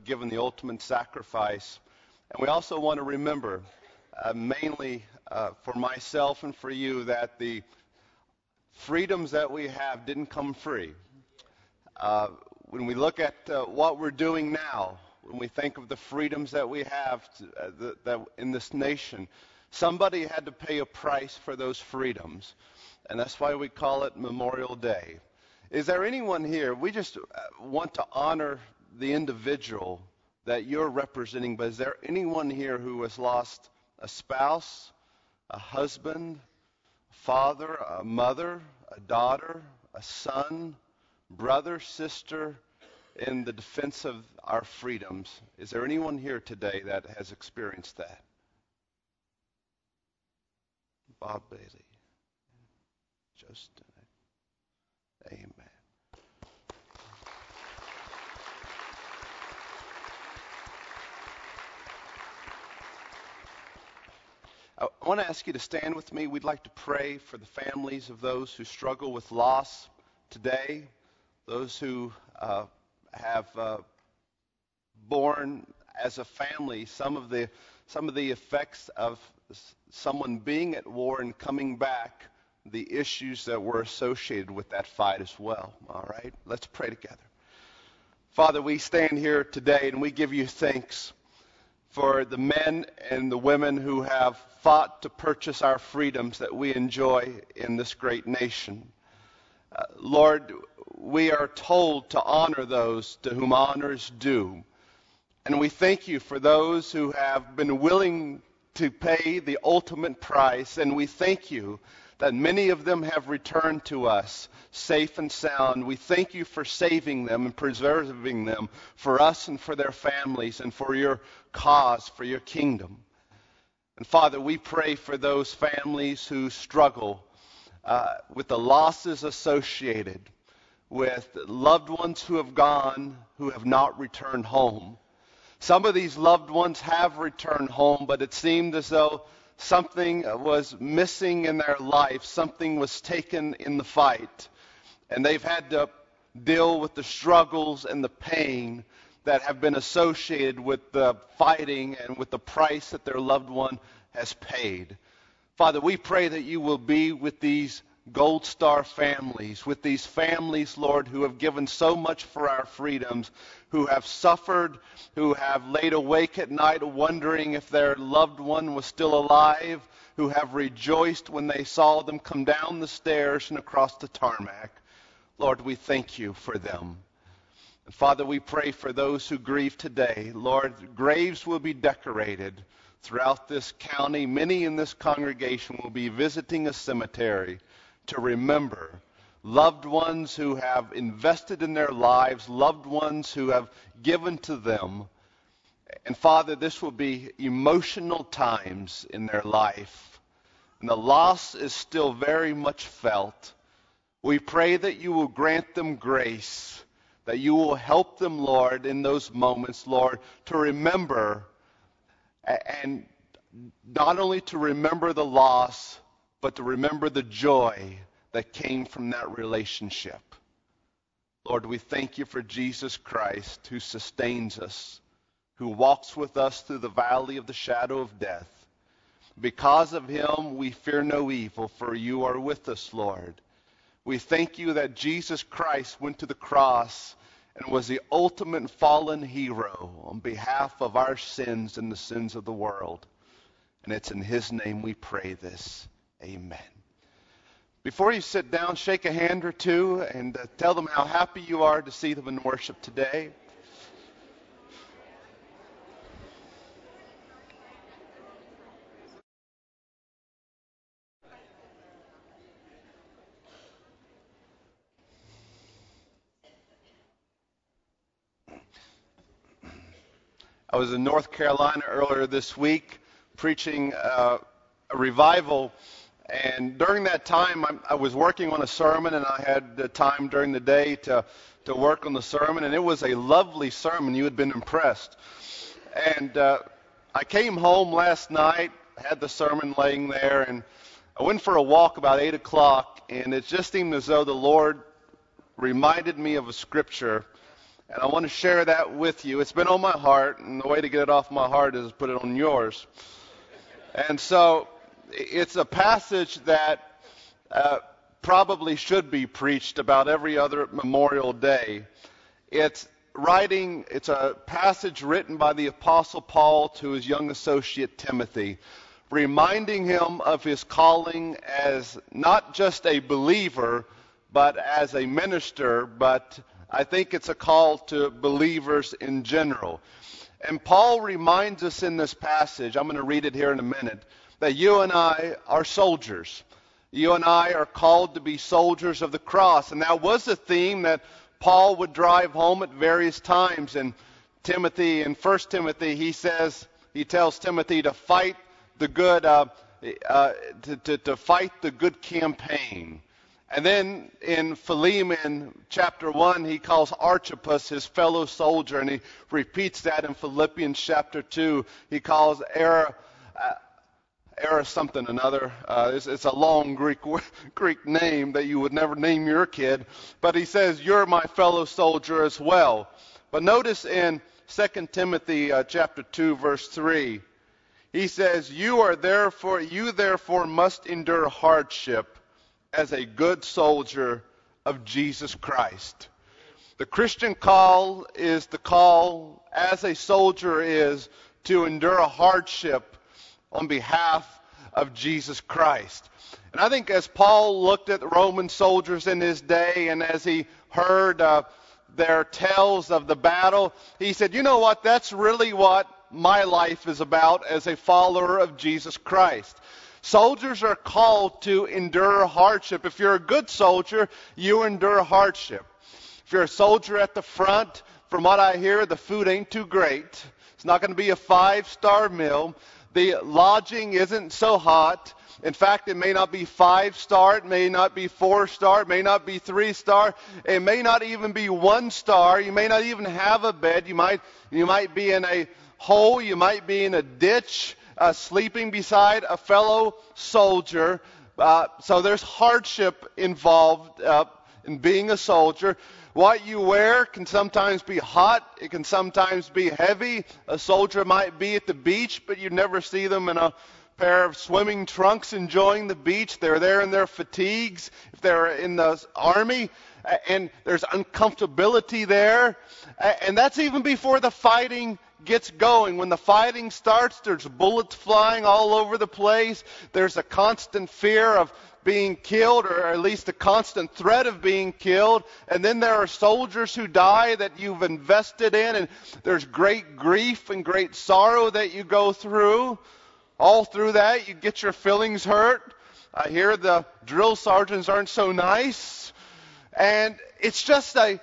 given the ultimate sacrifice. And we also want to remember, mainly for myself and for you, that the freedoms that we have didn't come free. When we look at what we're doing now, when we think of the freedoms that we have that in this nation, somebody had to pay a price for those freedoms. And that's why we call it Memorial Day. Is there anyone here? We just want to honor the individual that you're representing, but is there anyone here who has lost a spouse, a husband, a father, a mother, a daughter, a son, brother, sister, in the defense of our freedoms? Is there anyone here today that has experienced that? Bob Bailey, Justin, amen. I want to ask you to stand with me. We'd like to pray for the families of those who struggle with loss today, those who have borne as a family some of the effects of someone being at war and coming back, the issues that were associated with that fight as well. All right, let's pray together. Father, we stand here today and we give you thanks for the men and the women who have fought to purchase our freedoms that we enjoy in this great nation. Lord, we are told to honor those to whom honor is due. And we thank you for those who have been willing to pay the ultimate price. And we thank you that many of them have returned to us safe and sound. We thank you for saving them and preserving them for us and for their families and for your cause, for your kingdom. And Father, we pray for those families who struggle with the losses associated with loved ones who have gone, who have not returned home. Some of these loved ones have returned home, but it seemed as though something was missing in their life. Something was taken in the fight. And they've had to deal with the struggles and the pain that have been associated with the fighting and with the price that their loved one has paid. Father, we pray that you will be with these Gold Star families, with these families, Lord, who have given so much for our freedoms, who have suffered, who have laid awake at night wondering if their loved one was still alive, who have rejoiced when they saw them come down the stairs and across the tarmac. Lord, we thank you for them. And Father, we pray for those who grieve today. Lord, graves will be decorated throughout this county. Many in this congregation will be visiting a cemetery to remember loved ones who have invested in their lives, loved ones who have given to them. And Father, this will be emotional times in their life. And the loss is still very much felt. We pray that you will grant them grace, that you will help them, Lord, in those moments, Lord, to remember, and not only to remember the loss, but to remember the joy that came from that relationship. Lord, we thank you for Jesus Christ, who sustains us, who walks with us through the valley of the shadow of death. Because of him, we fear no evil, for you are with us, Lord. We thank you that Jesus Christ went to the cross and was the ultimate fallen hero on behalf of our sins and the sins of the world. And it's in his name we pray this. Amen. Before you sit down, shake a hand or two and tell them how happy you are to see them in worship today. I was in North Carolina earlier this week preaching a revival. And during that time, I was working on a sermon, and I had the time during the day to work on the sermon. And it was a lovely sermon. You had been impressed. And I came home last night, had the sermon laying there, and I went for a walk about 8 o'clock. And it just seemed as though the Lord reminded me of a scripture And I want to share that with you. It's been on my heart, and the way to get it off my heart is to put it on yours. And so it's a passage that probably should be preached about every other Memorial Day. It's a passage written by the Apostle Paul to his young associate Timothy, reminding him of his calling as not just a believer, but as a minister, but I think it's a call to believers in general. And Paul reminds us in this passage, I'm going to read it here in a minute, that you and I are soldiers. You and I are called to be soldiers of the cross. And that was a theme that Paul would drive home at various times. In 1 Timothy, he tells Timothy to fight the good, to fight the good campaign. And then in Philemon chapter 1, he calls Archippus his fellow soldier, and he repeats that in Philippians chapter 2. He calls something another. It's a long Greek name that you would never name your kid. But he says, you're my fellow soldier as well. But notice in 2 Timothy chapter 2, verse 3, he says, you therefore must endure hardship as a good soldier of Jesus Christ. The Christian call is the call as a soldier is to endure a hardship on behalf of Jesus Christ. And I think as Paul looked at the Roman soldiers in his day and as he heard their tales of the battle, he said, you know what, that's really what my life is about as a follower of Jesus Christ. Soldiers are called to endure hardship. If you're a good soldier, you endure hardship. If you're a soldier at the front, from what I hear, the food ain't too great. It's not going to be a 5-star meal. The lodging isn't so hot. In fact, it may not be 5-star, it may not be 4-star, it may not be 3-star, it may not even be 1-star. You may not even have a bed. You might be in a hole, you might be in a ditch, sleeping beside a fellow soldier. So there's hardship involved in being a soldier. What you wear can sometimes be hot. It can sometimes be heavy. A soldier might be at the beach, but you never see them in a pair of swimming trunks enjoying the beach. They're there in their fatigues if they're in the army. And there's uncomfortability there. And that's even before the fighting gets going. When the fighting starts, there's bullets flying all over the place. There's a constant fear of being killed, or at least a constant threat of being killed. And then there are soldiers who die that you've invested in, and there's great grief and great sorrow that you go through. All through that, you get your feelings hurt. I hear the drill sergeants aren't so nice. And it's just a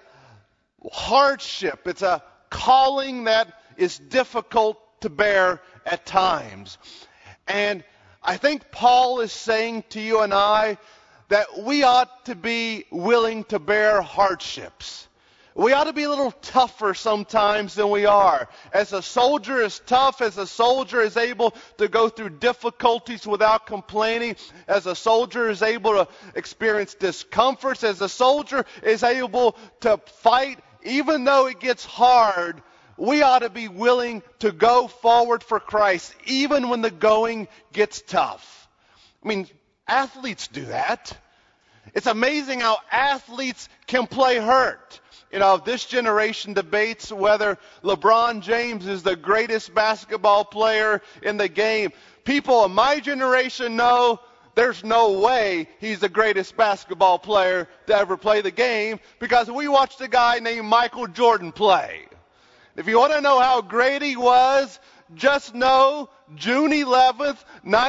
hardship. It's a calling that is difficult to bear at times. And I think Paul is saying to you and I that we ought to be willing to bear hardships. We ought to be a little tougher sometimes than we are. As a soldier is tough, as a soldier is able to go through difficulties without complaining, as a soldier is able to experience discomforts, as a soldier is able to fight even though it gets hard, we ought to be willing to go forward for Christ even when the going gets tough. I mean, athletes do that. It's amazing how athletes can play hurt. You know, this generation debates whether LeBron James is the greatest basketball player in the game. People of my generation know there's no way he's the greatest basketball player to ever play the game because we watched a guy named Michael Jordan play. If you want to know how great he was, just know June 11th,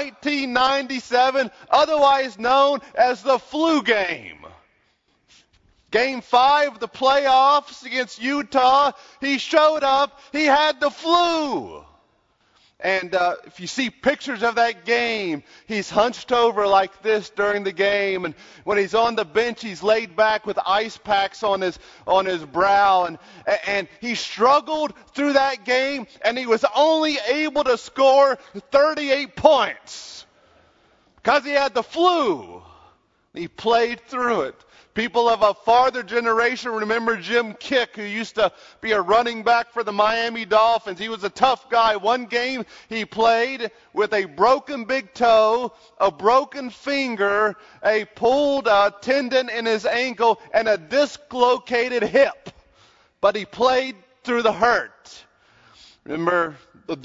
1997, otherwise known as the flu game. Game 5 of the playoffs against Utah, he showed up, he had the flu. And if you see pictures of that game, he's hunched over like this during the game. And when he's on the bench, he's laid back with ice packs on his brow. And he struggled through that game, and he was only able to score 38 points because he had the flu. He played through it. People of a farther generation remember Jim Kick, who used to be a running back for the Miami Dolphins. He was a tough guy. One game he played with a broken big toe, a broken finger, a pulled tendon in his ankle, and a dislocated hip. But he played through the hurt. Remember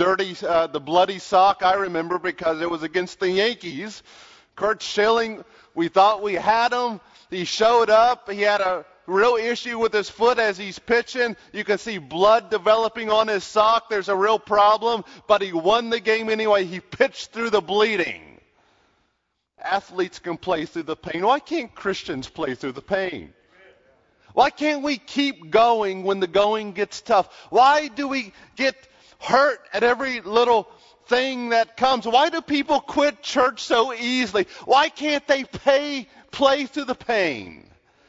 the bloody sock? I remember because it was against the Yankees. Curt Schilling, we thought we had him. He showed up. He had a real issue with his foot as he's pitching. You can see blood developing on his sock. There's a real problem. But he won the game anyway. He pitched through the bleeding. Athletes can play through the pain. Why can't Christians play through the pain? Why can't we keep going when the going gets tough? Why do we get hurt at every little thing that comes? Why do people quit church so easily? Why can't they play through the pain?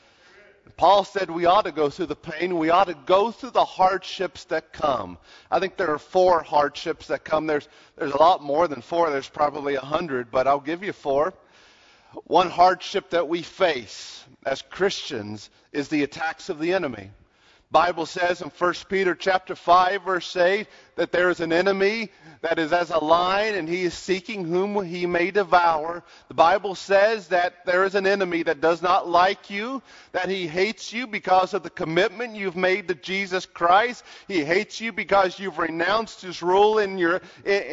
Paul said we ought to go through the pain. We ought to go through the hardships that come. I think there are 4 hardships that come. There's a lot more than 4. There's probably 100, but I'll give you 4. One hardship that we face as Christians is the attacks of the enemy. Bible says in 1 Peter chapter 5, verse 8, that there is an enemy that is as a lion, and he is seeking whom he may devour. The Bible says that there is an enemy that does not like you, that he hates you because of the commitment you've made to Jesus Christ. He hates you because you've renounced his rule in your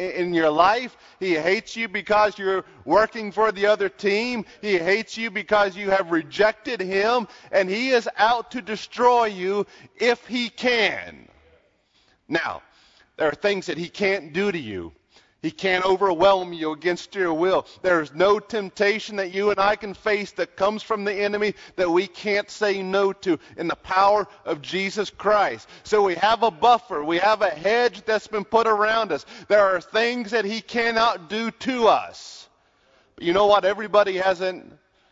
life. He hates you because you're working for the other team. He hates you because you have rejected him, and he is out to destroy you if he can. Now, there are things that he can't do to you. He can't overwhelm you against your will. There is no temptation that you and I can face that comes from the enemy that we can't say no to in the power of Jesus Christ. So we have a buffer. We have a hedge that's been put around us. There are things that he cannot do to us. But you know what? Everybody hasn't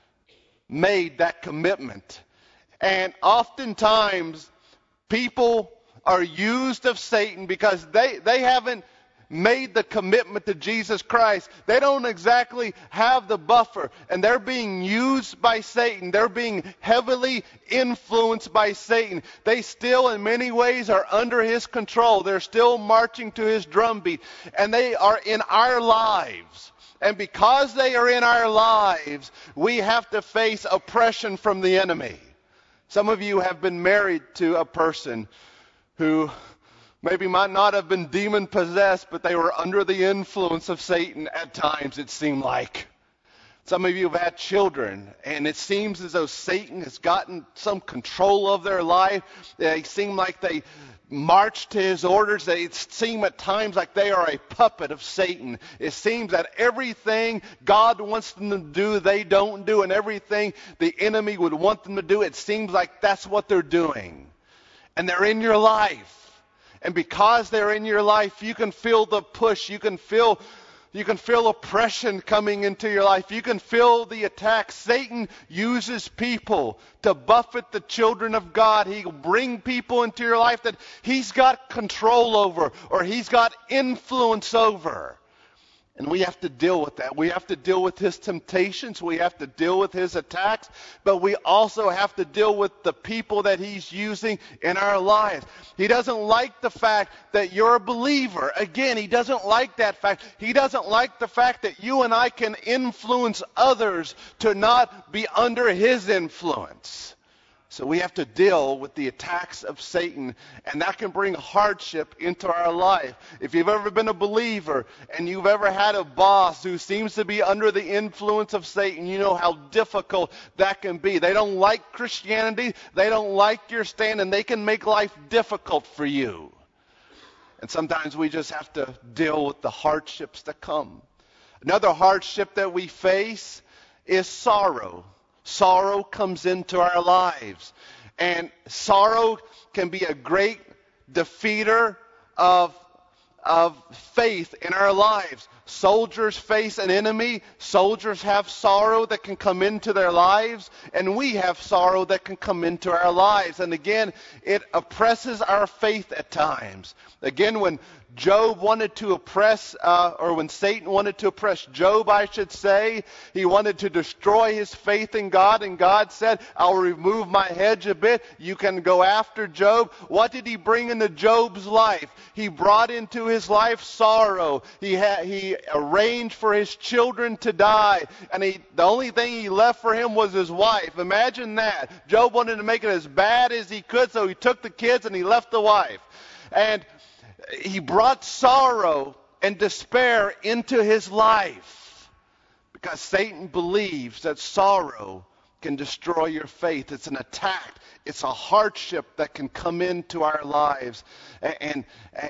made that commitment. And oftentimes, people are used of Satan because they haven't made the commitment to Jesus Christ. They don't exactly have the buffer, and they're being used by Satan. They're being heavily influenced by Satan. They still, in many ways, are under his control. They're still marching to his drumbeat, and they are in our lives. And because they are in our lives, we have to face oppression from the enemy. Some of you have been married to a person who maybe might not have been demon-possessed, but they were under the influence of Satan at times, it seemed like. Some of you have had children, and it seems as though Satan has gotten some control of their life. They seem like they march to his orders. They seem at times like they are a puppet of Satan. It seems that everything God wants them to do, they don't do, and everything the enemy would want them to do, it seems like that's what they're doing. And they're in your life. And because they're in your life, you can feel the push. You can feel oppression coming into your life. You can feel the attack. Satan uses people to buffet the children of God. He'll bring people into your life that he's got control over or he's got influence over. And we have to deal with that. We have to deal with his temptations. We have to deal with his attacks. But we also have to deal with the people that he's using in our lives. He doesn't like the fact that you're a believer. Again, he doesn't like that fact. He doesn't like the fact that you and I can influence others to not be under his influence. So we have to deal with the attacks of Satan, and that can bring hardship into our life. If you've ever been a believer and you've ever had a boss who seems to be under the influence of Satan, you know how difficult that can be. They don't like Christianity, they don't like your stand, and they can make life difficult for you. And sometimes we just have to deal with the hardships that come. Another hardship that we face is sorrow. Sorrow comes into our lives. And sorrow can be a great defeater of of faith in our lives. Soldiers face an enemy. Soldiers have sorrow that can come into their lives, and we have sorrow that can come into our lives. And again, it oppresses our faith at times. Again, when Job wanted to oppress, or when Satan wanted to oppress Job, I should say, he wanted to destroy his faith in God, and God said, I'll remove my hedge a bit. You can go after Job. What did he bring into Job's life? He brought into his life sorrow. He arranged for his children to die, and the only thing he left for him was his wife. Imagine that. Job wanted to make it as bad as he could, so he took the kids and he left the wife. And he brought sorrow and despair into his life because Satan believes that sorrow can destroy your faith. It's an attack. It's a hardship that can come into our lives, and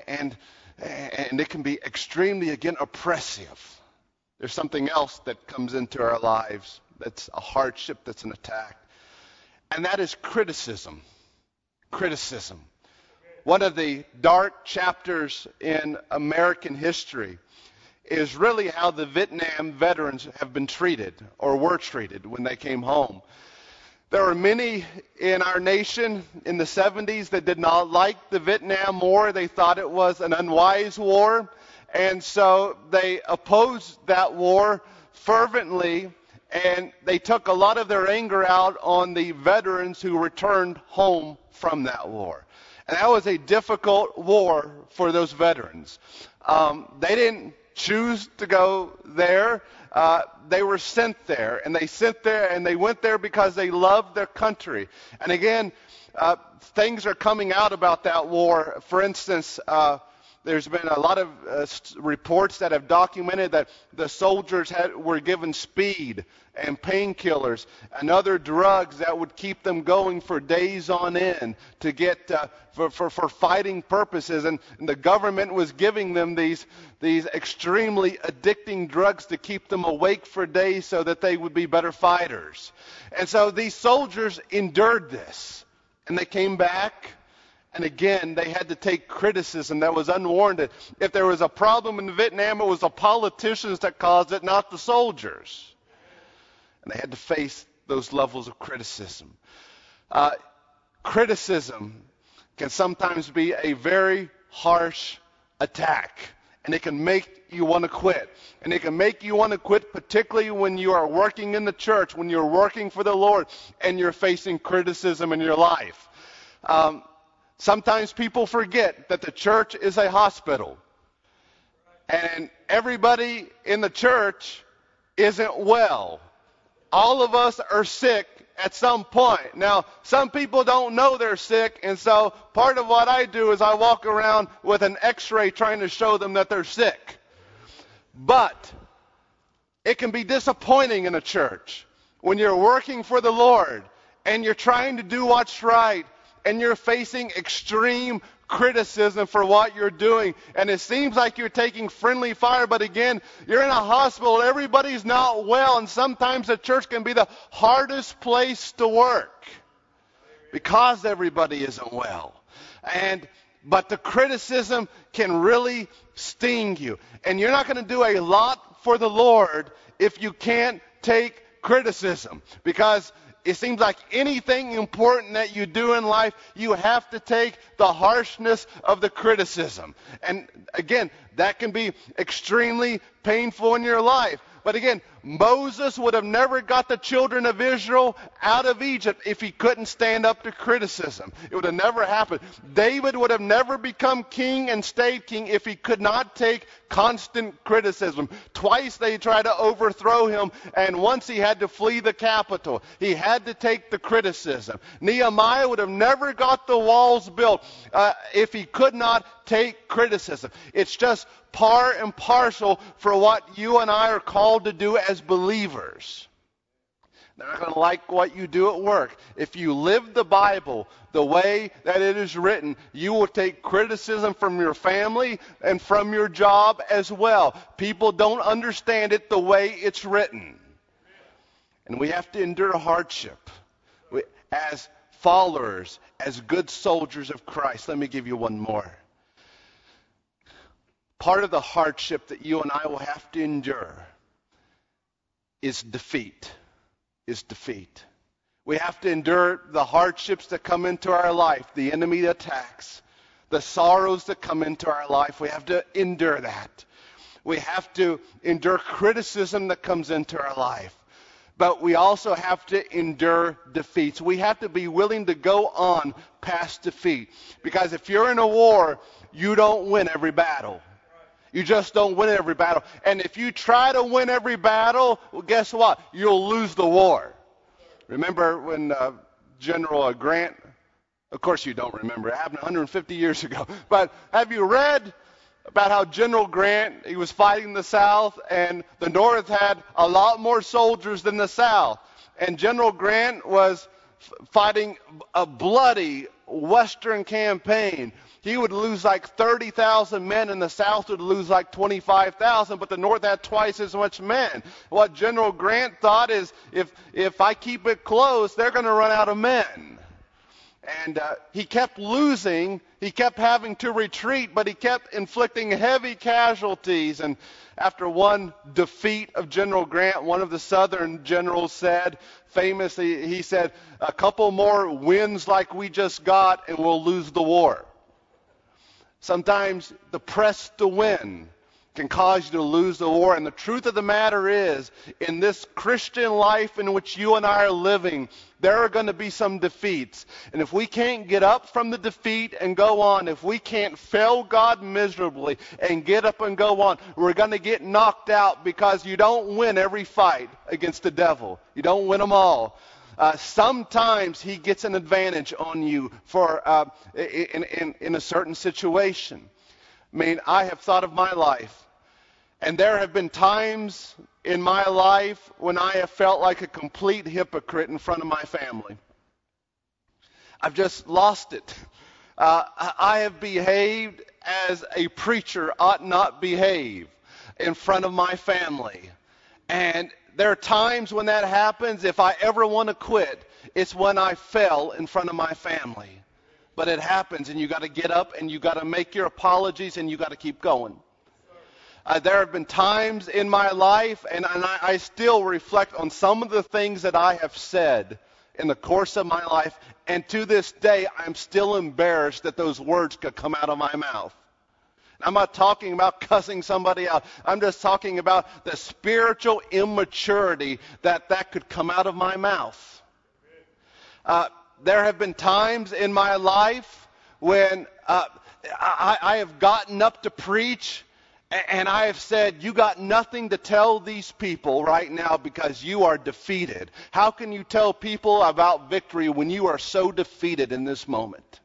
it can be extremely, again, oppressive. There's something else that comes into our lives that's a hardship, that's an attack, and that is criticism. Criticism. One of the dark chapters in American history is really how the Vietnam veterans have been treated, or were treated, when they came home. There were many in our nation in the 70s that did not like the Vietnam War. They thought it was an unwise war, and so they opposed that war fervently, and they took a lot of their anger out on the veterans who returned home from that war. And that was a difficult war for those veterans. They didn't choose to go there. They were sent there, and they went there because they loved their country. And again, things are coming out about that war. For instance, there's been a lot of reports that have documented that the soldiers were given speed and painkillers and other drugs that would keep them going for days on end to get for fighting purposes. And the government was giving them these extremely addicting drugs to keep them awake for days so that they would be better fighters. And so these soldiers endured this, and they came back. And again, they had to take criticism that was unwarranted. If there was a problem in Vietnam, it was the politicians that caused it, not the soldiers. And they had to face those levels of criticism. Criticism can sometimes be a very harsh attack, and it can make you want to quit. And it can make you want to quit, particularly when you are working in the church, when you're working for the Lord, and you're facing criticism in your life. Sometimes people forget that the church is a hospital, and everybody in the church isn't well. All of us are sick at some point. Now, some people don't know they're sick, and so part of what I do is I walk around with an x-ray trying to show them that they're sick. But it can be disappointing in a church when you're working for the Lord and you're trying to do what's right, and you're facing extreme criticism for what you're doing. And it seems like you're taking friendly fire, but again, you're in a hospital. Everybody's not well, and sometimes the church can be the hardest place to work because everybody isn't well. But the criticism can really sting you. And you're not going to do a lot for the Lord if you can't take criticism, because it seems like anything important that you do in life, you have to take the harshness of the criticism. And again, that can be extremely painful in your life. But again, Moses would have never got the children of Israel out of Egypt if he couldn't stand up to criticism. It would have never happened. David would have never become king and stayed king if he could not take constant criticism. Twice they tried to overthrow him, and once he had to flee the capital. He had to take the criticism. Nehemiah would have never got the walls built if he could not take criticism. It's just par and parcel for what you and I are called to do as believers. They're not going to like what you do at work. If you live the Bible the way that it is written, you will take criticism from your family and from your job as well. People don't understand it the way it's written. And we have to endure hardship as followers, as good soldiers of Christ. Let me give you one more. part of the hardship that you and I will have to endure is defeat. We have to endure the hardships that come into our life, the enemy attacks, the sorrows that come into our life. We have to endure that. We have to endure criticism that comes into our life. But we also have to endure defeats. We have to be willing to go on past defeat. Because if you're in a war, you don't win every battle. You just don't win every battle. And if you try to win every battle, well, guess what? You'll lose the war. Remember when General Grant, of course you don't remember, it happened 150 years ago. But have you read about how General Grant, he was fighting the South, and the North had a lot more soldiers than the South. And General Grant was fighting a bloody Western campaign. He would lose like 30,000 men, and the South would lose like 25,000, but the North had twice as much men. What General Grant thought is, if I keep it close, they're going to run out of men. And he kept losing. He kept having to retreat, but he kept inflicting heavy casualties. And after one defeat of General Grant, one of the Southern generals said, famously, he said, a couple more wins like we just got and we'll lose the war. Sometimes the press to win can cause you to lose the war. And the truth of the matter is, in this Christian life in which you and I are living, there are going to be some defeats. And if we can't get up from the defeat and go on, if we can't fail God miserably and get up and go on, we're going to get knocked out, because you don't win every fight against the devil. You don't win them all. Sometimes he gets an advantage on you for in a certain situation. I mean, I have thought of my life, and there have been times in my life when I have felt like a complete hypocrite in front of my family. I've just lost it. I have behaved as a preacher ought not behave in front of my family. And there are times when that happens. If I ever want to quit, it's when I fell in front of my family. But it happens, and you got to get up, and you got to make your apologies, and you got to keep going. There have been times in my life, and I still reflect on some of the things that I have said in the course of my life, and to this day, I'm still embarrassed that those words could come out of my mouth. I'm not talking about cussing somebody out. I'm just talking about the spiritual immaturity that could come out of my mouth. There have been times in my life when I have gotten up to preach, and I have said, you got nothing to tell these people right now because you are defeated. How can you tell people about victory when you are so defeated in this moment?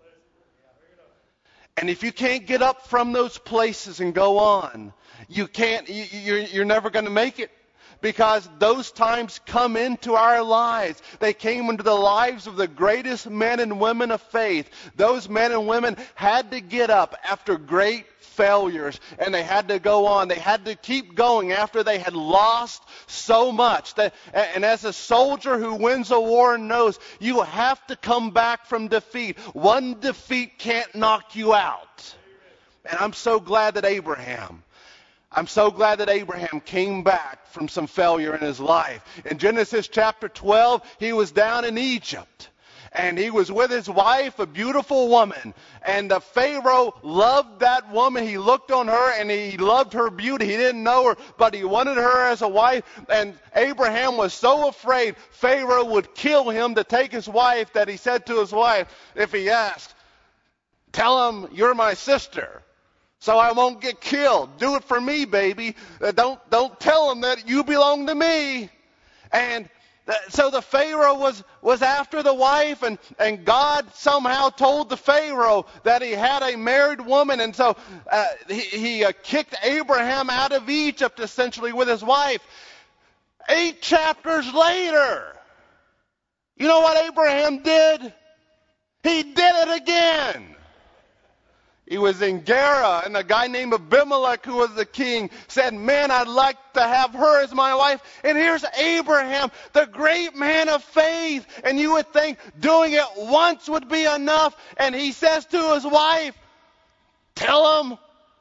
And if you can't get up from those places and go on, you're never going to make it. Because those times come into our lives. They came into the lives of the greatest men and women of faith. Those men and women had to get up after great failures, and they had to go on. They had to keep going after they had lost so much. And as a soldier who wins a war knows, you have to come back from defeat. One defeat can't knock you out. And I'm so glad that Abraham came back from some failure in his life. In Genesis chapter 12, he was down in Egypt. And he was with his wife, a beautiful woman. And the Pharaoh loved that woman. He looked on her and he loved her beauty. He didn't know her, but he wanted her as a wife. And Abraham was so afraid Pharaoh would kill him to take his wife that he said to his wife, if he asked, tell him you're my sister, so I won't get killed. Do it for me, baby. Don't tell him that you belong to me. And so the Pharaoh was after the wife, and God somehow told the Pharaoh that he had a married woman. And so he kicked Abraham out of Egypt, essentially, with his wife. 8 chapters later, you know what Abraham did? He did it again. He was in Gerar, and a guy named Abimelech, who was the king, said, man, I'd like to have her as my wife. And here's Abraham, the great man of faith. And you would think doing it once would be enough. And he says to his wife, tell him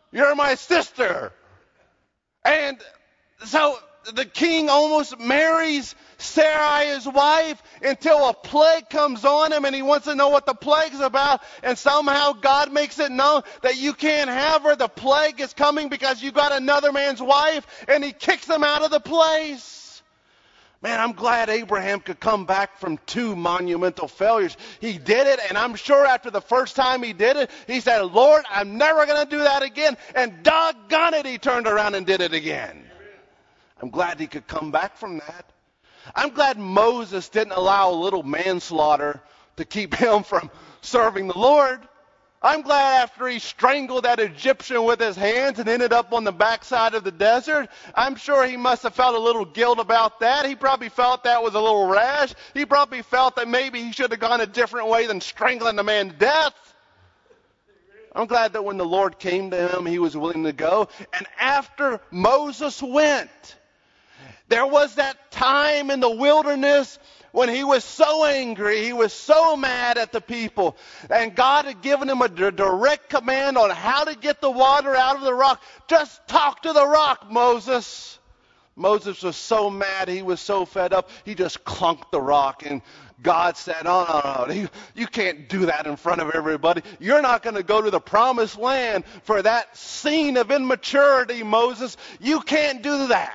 You're my sister. And so the king almost marries Sarai, his wife, until a plague comes on him and he wants to know what the plague's about. And somehow God makes it known that you can't have her. The plague is coming because you got another man's wife, and he kicks him out of the place. Man, I'm glad Abraham could come back from 2 monumental failures. He did it, and I'm sure after the first time he did it, he said, Lord, I'm never going to do that again. And doggone it, he turned around and did it again. I'm glad he could come back from that. I'm glad Moses didn't allow a little manslaughter to keep him from serving the Lord. I'm glad after he strangled that Egyptian with his hands and ended up on the backside of the desert, I'm sure he must have felt a little guilt about that. He probably felt that was a little rash. He probably felt that maybe he should have gone a different way than strangling the man to death. I'm glad that when the Lord came to him, he was willing to go. And after Moses went, there was that time in the wilderness when he was so angry, he was so mad at the people, and God had given him a direct command on how to get the water out of the rock. Just talk to the rock, Moses. Moses was so mad, he was so fed up, he just clunked the rock, and God said, no, you can't do that in front of everybody. You're not going to go to the promised land for that scene of immaturity, Moses. You can't do that.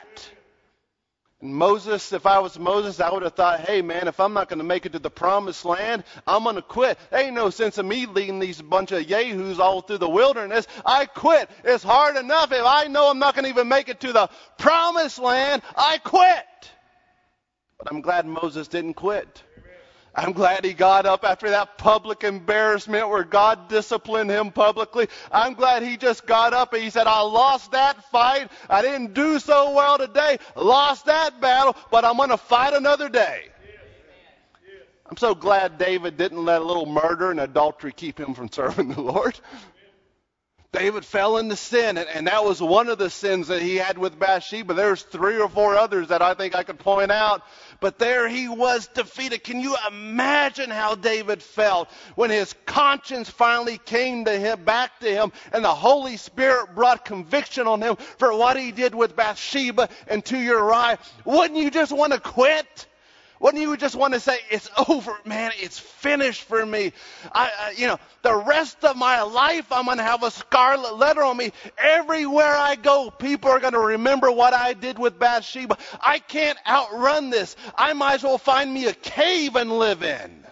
Moses, if I was Moses, I would have thought, hey man, if I'm not going to make it to the promised land, I'm going to quit. There ain't no sense of me leading these bunch of yahoos all through the wilderness. I quit. It's hard enough. If I know I'm not going to even make it to the promised land, I quit. But I'm glad Moses didn't quit. I'm glad he got up after that public embarrassment where God disciplined him publicly. I'm glad he just got up and he said, I lost that fight. I didn't do so well today. Lost that battle, but I'm going to fight another day. I'm so glad David didn't let a little murder and adultery keep him from serving the Lord. David fell into sin, and that was one of the sins that he had with Bathsheba. There's 3 or 4 others that I think I could point out. But there he was defeated. Can you imagine how David felt when his conscience finally came to him, back to him, and the Holy Spirit brought conviction on him for what he did with Bathsheba and to Uriah? Wouldn't you just want to quit? Wouldn't you just want to say, it's over, man, it's finished for me. The rest of my life, I'm going to have a scarlet letter on me. Everywhere I go, people are going to remember what I did with Bathsheba. I can't outrun this. I might as well find me a cave and live in.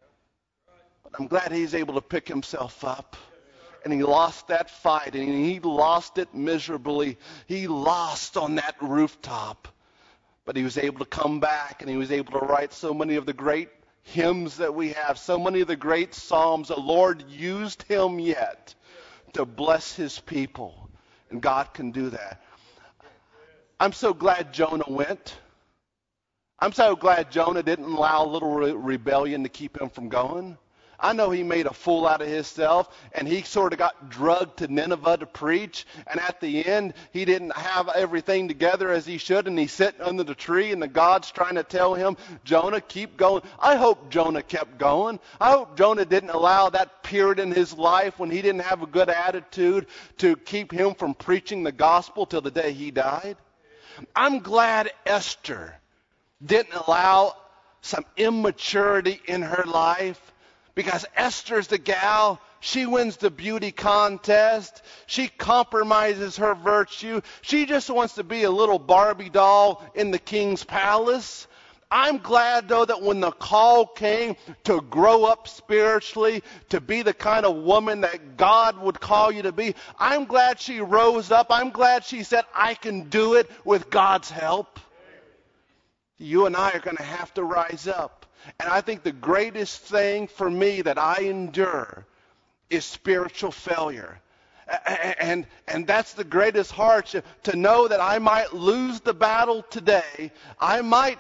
But I'm glad he's able to pick himself up. And he lost that fight, and he lost it miserably. He lost on that rooftop. But he was able to come back, and he was able to write so many of the great hymns that we have, so many of the great psalms. The Lord used him yet to bless his people, and God can do that. I'm so glad Jonah went. I'm so glad Jonah didn't allow a little rebellion to keep him from going. I know he made a fool out of himself, and he sort of got drugged to Nineveh to preach, and at the end, he didn't have everything together as he should, and he's sitting under the tree, and the God's trying to tell him, Jonah, keep going. I hope Jonah kept going. I hope Jonah didn't allow that period in his life when he didn't have a good attitude to keep him from preaching the gospel till the day he died. I'm glad Esther didn't allow some immaturity in her life, because Esther's the gal. She wins the beauty contest. She compromises her virtue. She just wants to be a little Barbie doll in the king's palace. I'm glad, though, that when the call came to grow up spiritually, to be the kind of woman that God would call you to be, I'm glad she rose up. I'm glad she said, I can do it with God's help. You and I are going to have to rise up. And I think the greatest thing for me that I endure is spiritual failure. And that's the greatest hardship, to know that I might lose the battle today. I might,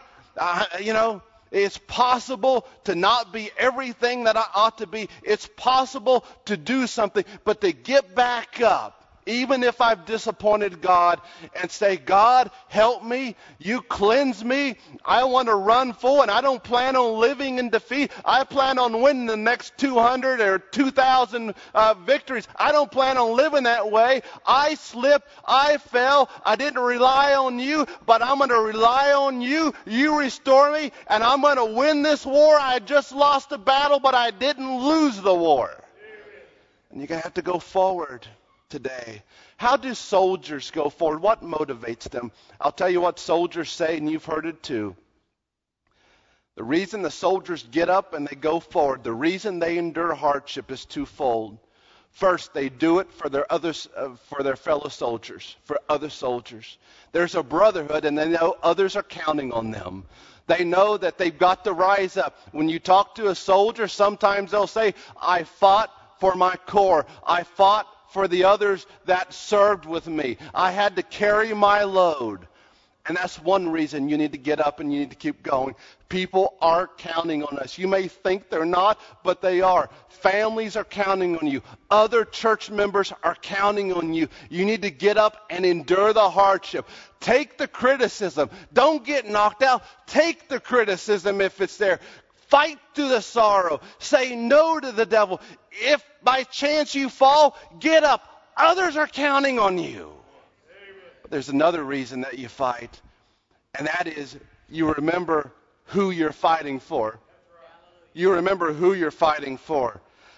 it's possible to not be everything that I ought to be. It's possible to do something, but to get back up even if I've disappointed God, and say, God, help me. You cleanse me. I want to run full, and I don't plan on living in defeat. I plan on winning the next 200 or 2,000 victories. I don't plan on living that way. I slipped. I fell. I didn't rely on you, but I'm going to rely on you. You restore me, and I'm going to win this war. I just lost the battle, but I didn't lose the war. And you're going to have to go forward today. How do soldiers go forward? What motivates them? I'll tell you what soldiers say, and you've heard it too. The reason the soldiers get up and they go forward, the reason they endure hardship is twofold. First, they do it for their fellow soldiers, for other soldiers. There's a brotherhood, and they know others are counting on them. They know that they've got to rise up. When you talk to a soldier, sometimes they'll say, I fought for my corps. I fought for the others that served with me. I had to carry my load. And that's one reason you need to get up and you need to keep going. People are counting on us. You may think they're not, but they are. Families are counting on you. Other church members are counting on you. You need to get up and endure the hardship. Take the criticism. Don't get knocked out. Take the criticism if it's there. Fight through the sorrow. Say no to the devil. If by chance you fall, get up. Others are counting on you. But there's another reason that you fight, and that is you remember who you're fighting for. You remember who you're fighting for.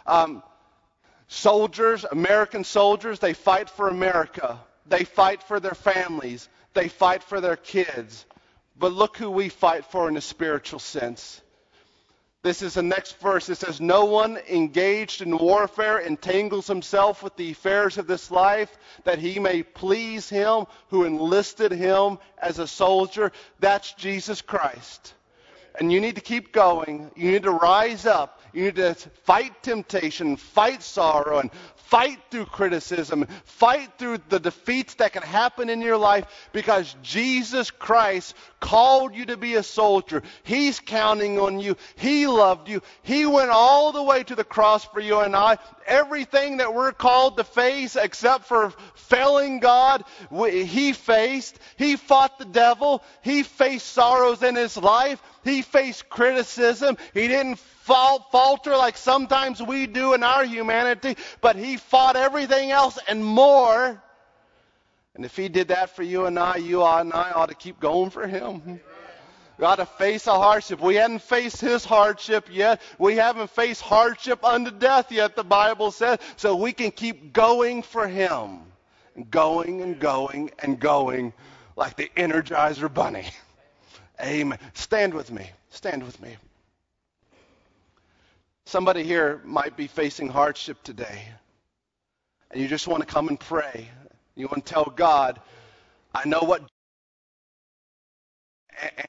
Soldiers, American soldiers, they fight for America. They fight for their families. They fight for their kids. But look who we fight for in a spiritual sense. This is the next verse. It says, no one engaged in warfare entangles himself with the affairs of this life, that he may please him who enlisted him as a soldier. That's Jesus Christ. And you need to keep going. You need to rise up. You need to fight temptation, fight sorrow, and fight through criticism, fight through the defeats that can happen in your life, because Jesus Christ called you to be a soldier. He's counting on you. He loved you. He went all the way to the cross for you and I. Everything that we're called to face except for failing God, he faced. He fought the devil. He faced sorrows in his life. He faced criticism. He didn't falter like sometimes we do in our humanity, but he fought everything else and more. And if he did that for you and I, you and I ought to keep going for him. We ought to face a hardship. We hadn't faced his hardship yet. We haven't faced hardship unto death yet, the Bible says. So we can keep going for him. And going and going and going like the Energizer Bunny. Amen. Stand with me. Stand with me. Somebody here might be facing hardship today. And you just want to come and pray. You want to tell God, I know what...